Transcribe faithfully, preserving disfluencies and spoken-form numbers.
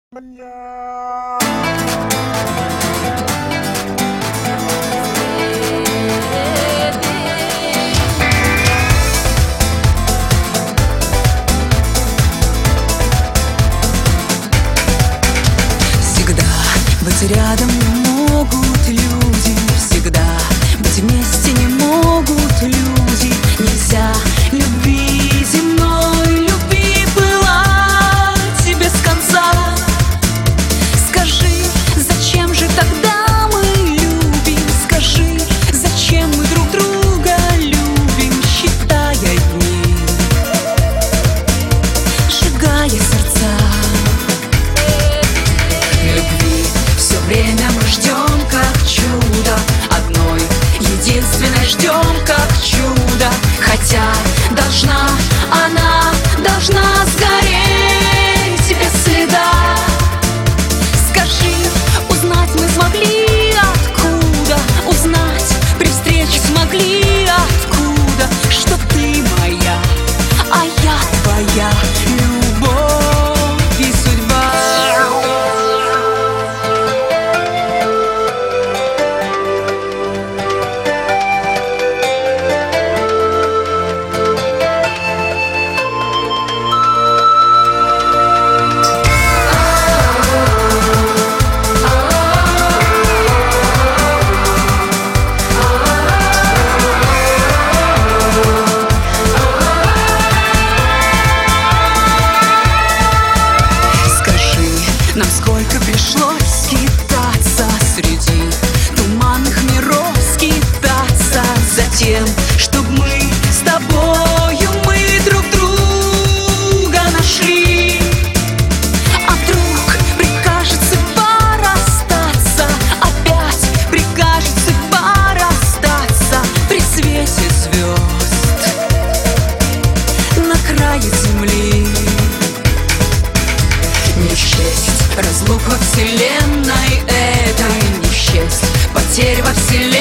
Всегда быть рядом не могут люди, всегда быть вместе не могут люди. Нельзя любви земной, любви пылать без конца. Скажи, зачем же тогда мы любим? Скажи, зачем мы друг друга любим, считая дни, сжигая сердца. Любви все время мы ждем, как чудо, одной единственной ждем, как чудо. Хотя должна, она должна сгореть без следа. Скажи, узнать мы смогли откуда? Узнать при встрече смогли откуда? Что ты моя, а я твоя, любовь и судьба. Нам сколько пришлось скитаться среди туманных миров, скитаться за тем, чтоб мы с тобою, мы друг друга нашли. А вдруг прикажет судьба расстаться, опять прикажет судьба расстаться при свете звезд на крае земли. Не счесть разлук во вселенной этой, не счесть потерь во вселенной.